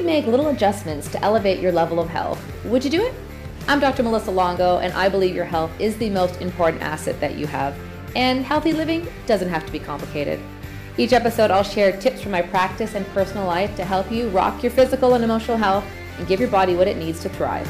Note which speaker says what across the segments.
Speaker 1: make little adjustments to elevate your level of health. Would you do it? I'm Dr. Melissa Longo, and I believe your health is the most important asset that you have. And healthy living doesn't have to be complicated. Each episode, I'll share tips from my practice and personal life to help you rock your physical and emotional health and give your body what it needs to thrive.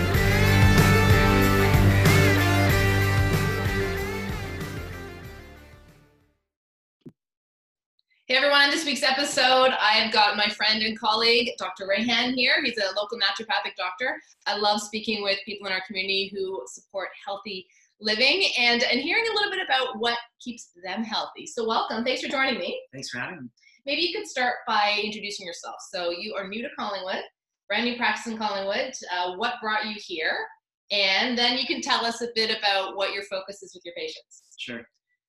Speaker 2: Hey everyone, on this week's episode, I've got my friend and colleague, Dr. Rayhan here. He's a local naturopathic doctor. I love speaking with people in our community who support healthy living and hearing a little bit about what keeps them healthy. So welcome, thanks for joining me.
Speaker 3: Thanks for having me.
Speaker 2: Maybe you could start by introducing yourself. So you are new to Collingwood, brand new practice in Collingwood. What brought you here? And then you can tell us a bit about what your focus is with your patients.
Speaker 3: Sure.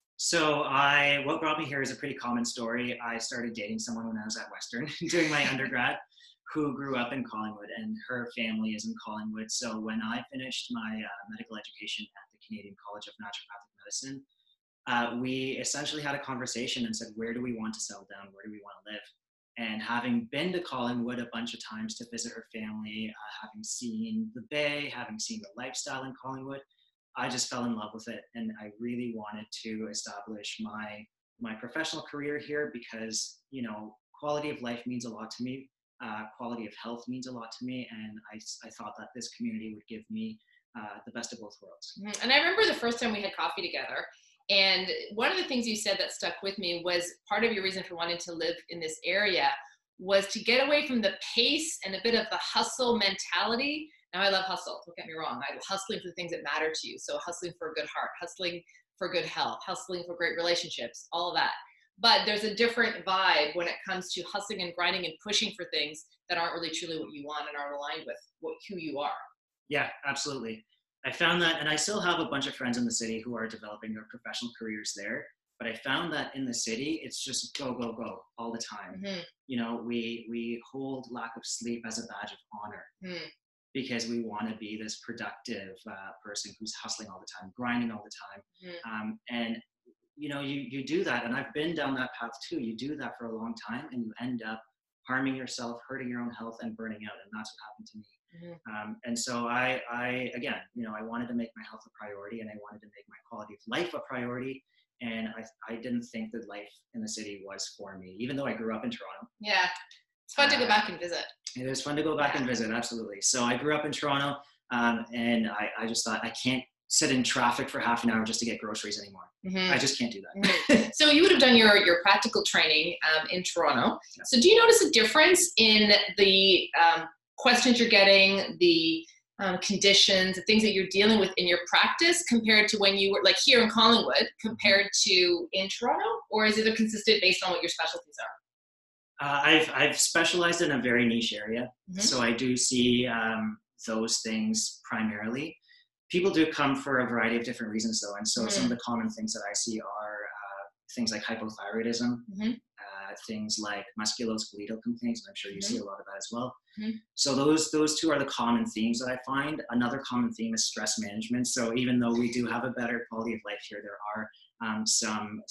Speaker 3: So what brought me here is a pretty common story. I started dating someone when I was at Western doing my undergrad who grew up in Collingwood, and her family is in Collingwood. So when I finished my medical education at the Canadian College of Naturopathic Medicine, we essentially had a conversation and said, where do we want to settle down? Where do we want to live? And having been to Collingwood a bunch of times to visit her family, having seen the Bay, having seen the lifestyle in Collingwood, I just fell in love with it, and I really wanted to establish my professional career here because, you know, quality of life means a lot to me. Quality of health means a lot to me, and I thought that this community would give me the best of both worlds.
Speaker 2: And I remember the first time we had coffee together, and one of the things you said that stuck with me was part of your reason for wanting to live in this area was to get away from the pace and a bit of the hustle mentality. Now, I love hustle, don't get me wrong. I'm hustling for the things that matter to you. So hustling for a good heart, hustling for good health, hustling for great relationships, all of that. But there's a different vibe when it comes to hustling and grinding and pushing for things that aren't really truly what you want and aren't aligned with who you are.
Speaker 3: Yeah, absolutely. I found that, and I still have a bunch of friends in the city who are developing their professional careers there. But I found that in the city, it's just go, go, go all the time.
Speaker 2: Mm-hmm.
Speaker 3: You know, we hold lack of sleep as a badge of honor.
Speaker 2: Mm.
Speaker 3: Because we want to be this productive person who's hustling all the time, grinding all the time. And, you know, you do that. And I've been down that path too. You do that for a long time and you end up harming yourself, hurting your own health and burning out. And that's what happened to me. And so I, again, you know, I wanted to make my health a priority and I wanted to make my quality of life a priority. And I didn't think that life in the city was for me, even though I grew up in Toronto.
Speaker 2: Yeah. It's fun to go back and visit.
Speaker 3: It is fun to go back and visit, absolutely. So I grew up in Toronto, and I just thought, I can't sit in traffic for half an hour just to get groceries anymore. I just can't do that.
Speaker 2: So you would have done your practical training in Toronto. Yeah. So do you notice a difference in the questions you're getting, the conditions, the things that you're dealing with in your practice compared to when you were, like here in Collingwood, compared to in Toronto? Or is it consistent based on what your specialties are?
Speaker 3: I've specialized in a very niche area, so I do see those things primarily. People do come for a variety of different reasons, though, and so some of the common things that I see are things like hypothyroidism, things like musculoskeletal complaints, and I'm sure you see a lot of that as well. So those two are the common themes that I find. Another common theme is stress management. So even though we do have a better quality of life here, there are some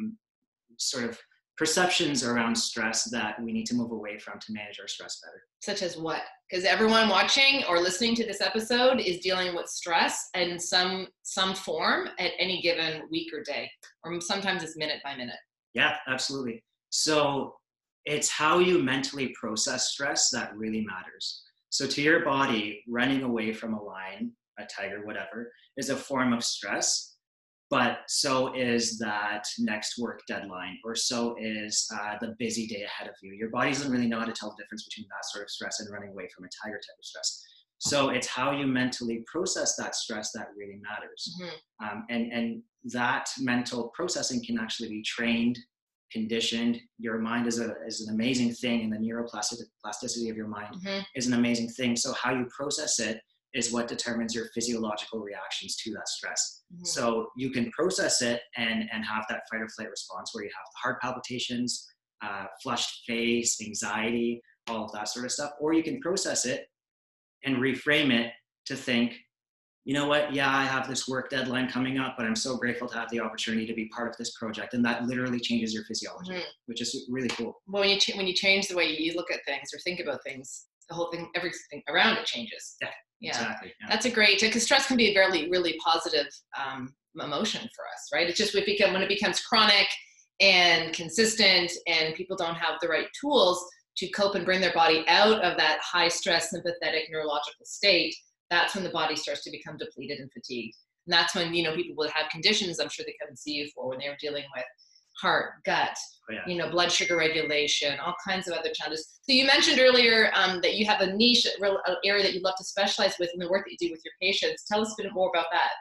Speaker 3: sort of perceptions around stress that we need to move away from to manage our stress better.
Speaker 2: Such as what? Because everyone watching or listening to this episode is dealing with stress in some form at any given week or day, or sometimes it's minute by minute.
Speaker 3: Yeah, absolutely. So it's how you mentally process stress that really matters. So to your body, running away from a lion, a tiger, whatever, is a form of stress. But so is that next work deadline, or so is the busy day ahead of you. Your body doesn't really know how to tell the difference between that sort of stress and running away from a tiger type of stress. So it's how you mentally process that stress that really matters. And that mental processing can actually be trained, conditioned. Your mind is an amazing thing, and the neuroplasticity of your mind is an amazing thing. So how you process it is what determines your physiological reactions to that stress. So you can process it and have that fight or flight response where you have heart palpitations, flushed face, anxiety, all of that sort of stuff. Or you can process it and reframe it to think, you know what, yeah, I have this work deadline coming up, but I'm so grateful to have the opportunity to be part of this project. And that literally changes your physiology, which is really cool.
Speaker 2: Well, when you change the way you look at things or think about things, the whole thing, everything around it changes.
Speaker 3: Yeah, exactly. Yeah.
Speaker 2: That's a great, because stress can be a very, really positive emotion for us, right? It's just when it becomes chronic and consistent and people don't have the right tools to cope and bring their body out of that high stress, sympathetic, neurological state, that's when the body starts to become depleted and fatigued. And that's when, people will have conditions I'm sure they come and see you for when they're dealing with heart, gut, blood sugar regulation, all kinds of other challenges. So you mentioned earlier that you have a niche area that you love to specialize with in the work that you do with your patients. Tell us a bit more about that.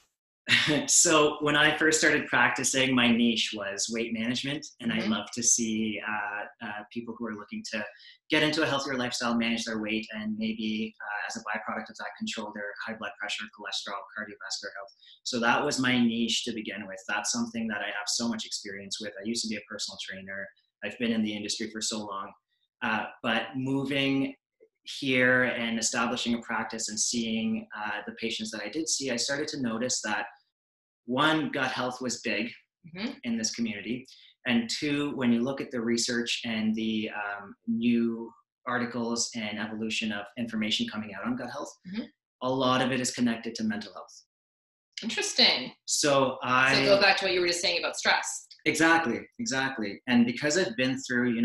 Speaker 3: So when I first started practicing, my niche was weight management, and I love to see people who are looking to get into a healthier lifestyle, manage their weight, and maybe as a byproduct of that, control their high blood pressure, cholesterol, cardiovascular health. So that was my niche to begin with. That's something that I have so much experience with. I used to be a personal trainer. I've been in the industry for so long, but moving here and establishing a practice and seeing the patients that I did see, I started to notice that one, gut health was big in this community. And two, when you look at the research and the new articles and evolution of information coming out on gut health, a lot of it is connected to mental health.
Speaker 2: Interesting.
Speaker 3: So
Speaker 2: go back to what you were just saying about stress.
Speaker 3: Exactly. And because I've been through,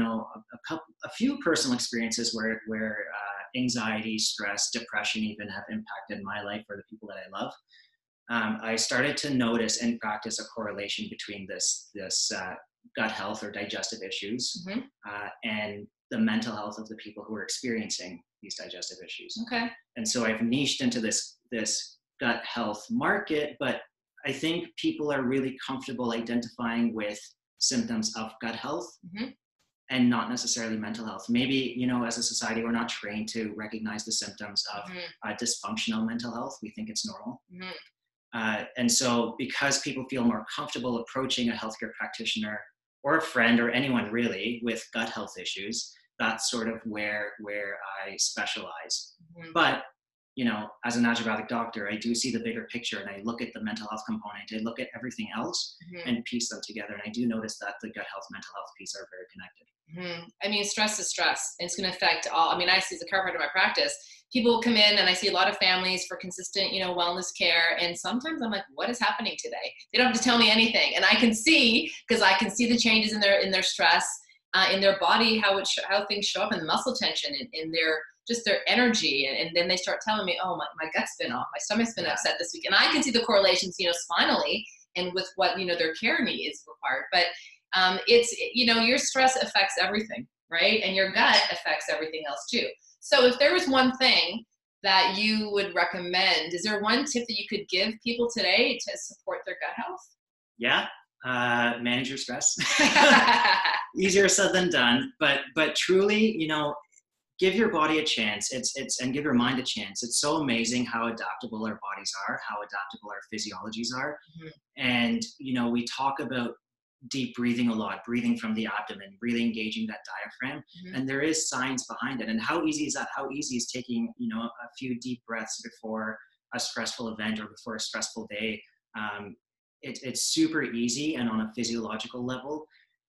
Speaker 3: a few personal experiences where anxiety, stress, depression even have impacted my life or the people that I love, I started to notice and practice a correlation between this gut health or digestive issues and the mental health of the people who are experiencing these digestive issues.
Speaker 2: Okay.
Speaker 3: And so I've niched into this gut health market, but I think people are really comfortable identifying with symptoms of gut health and not necessarily mental health. Maybe, as a society, we're not trained to recognize the symptoms of dysfunctional mental health. We think it's normal. And so because people feel more comfortable approaching a healthcare practitioner or a friend or anyone really with gut health issues, that's sort of where I specialize. But as a naturopathic doctor, I do see the bigger picture, and I look at the mental health component. I look at everything else and piece them together. And I do notice that the gut health, mental health piece are very connected.
Speaker 2: I mean, stress is stress. It's going to affect all. I mean, I see as a chiropractor in my practice, people come in and I see a lot of families for consistent, wellness care. And sometimes I'm like, what is happening today? They don't have to tell me anything. And I can see, because I can see the changes in their stress, in their body, how things show up in the muscle tension and in their energy. And then they start telling me, oh, my gut's been off, my stomach's been upset this week. And I can see the correlations, spinally and with what, their care need is required. But it's, your stress affects everything, right? And your gut affects everything else too. So if there was one thing that you would recommend, is there one tip that you could give people today to support their gut health?
Speaker 3: Yeah. Manage your stress. Easier said than done, but truly, give your body a chance. And give your mind a chance. It's so amazing how adaptable our bodies are, how adaptable our physiologies are. And, we talk about deep breathing a lot, breathing from the abdomen, really engaging that diaphragm. And there is science behind it. And how easy is that? How easy is taking, a few deep breaths before a stressful event or before a stressful day? It's super easy. And on a physiological level,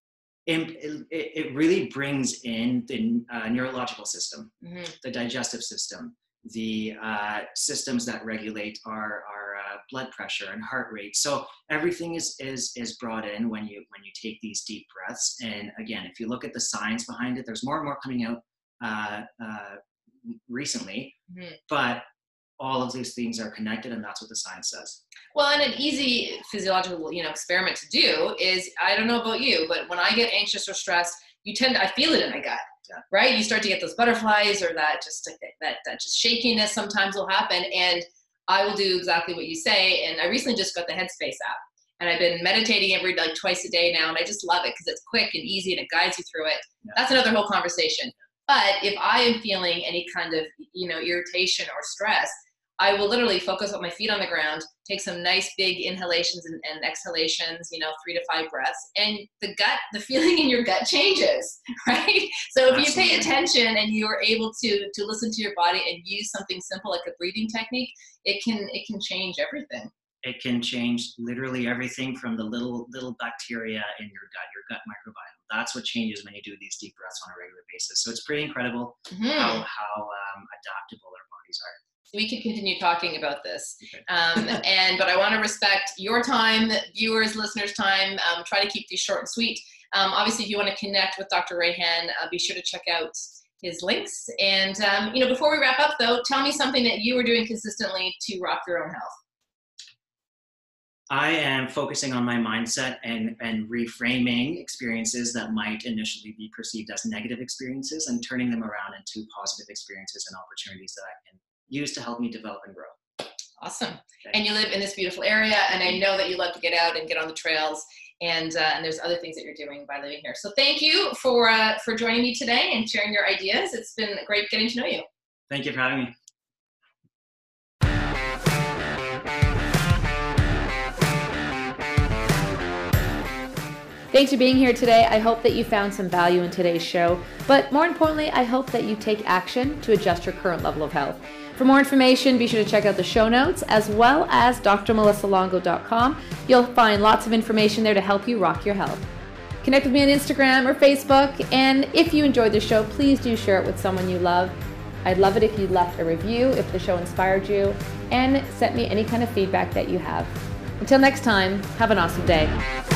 Speaker 3: it really brings in the neurological system, the digestive system, the systems that regulate our blood pressure and heart rate. So everything is brought in when you take these deep breaths. And again, if you look at the science behind it, there's more and more coming out recently, but all of these things are connected, and that's what the science says.
Speaker 2: Well, and an easy physiological, experiment to do is, I don't know about you, but when I get anxious or stressed, I feel it in my gut, right? You start to get those butterflies or that just shakiness sometimes will happen. And I will do exactly what you say. And I recently just got the Headspace app, and I've been meditating twice a day now. And I just love it because it's quick and easy and it guides you through it. That's another whole conversation. But if I am feeling any kind of, irritation or stress, I will literally focus with my feet on the ground, take some nice big inhalations and exhalations, 3 to 5 breaths, and the feeling in your gut changes, right? So if you pay attention and you are able to listen to your body and use something simple like a breathing technique, it can change everything.
Speaker 3: It can change literally everything from the little bacteria in your gut microbiome. That's what changes when you do these deep breaths on a regular basis. So it's pretty incredible how adaptable our bodies are.
Speaker 2: We could continue talking about this, but I want to respect your time, viewers, listeners' time. Try to keep these short and sweet. Obviously, if you want to connect with Dr. Raihan, be sure to check out his links. And before we wrap up, though, tell me something that you are doing consistently to rock your own health.
Speaker 3: I am focusing on my mindset and reframing experiences that might initially be perceived as negative experiences and turning them around into positive experiences and opportunities that I can use to help me develop and grow.
Speaker 2: Awesome. Okay. And you live in this beautiful area, and I know that you love to get out and get on the trails, and there's other things that you're doing by living here. So thank you for joining me today and sharing your ideas. It's been great getting to know you.
Speaker 3: Thank you for having me.
Speaker 1: Thanks for being here today. I hope that you found some value in today's show, but more importantly, I hope that you take action to adjust your current level of health. For more information, be sure to check out the show notes as well as drmelissalongo.com. You'll find lots of information there to help you rock your health. Connect with me on Instagram or Facebook, and if you enjoyed the show, please do share it with someone you love. I'd love it if you left a review if the show inspired you, and sent me any kind of feedback that you have. Until next time, have an awesome day.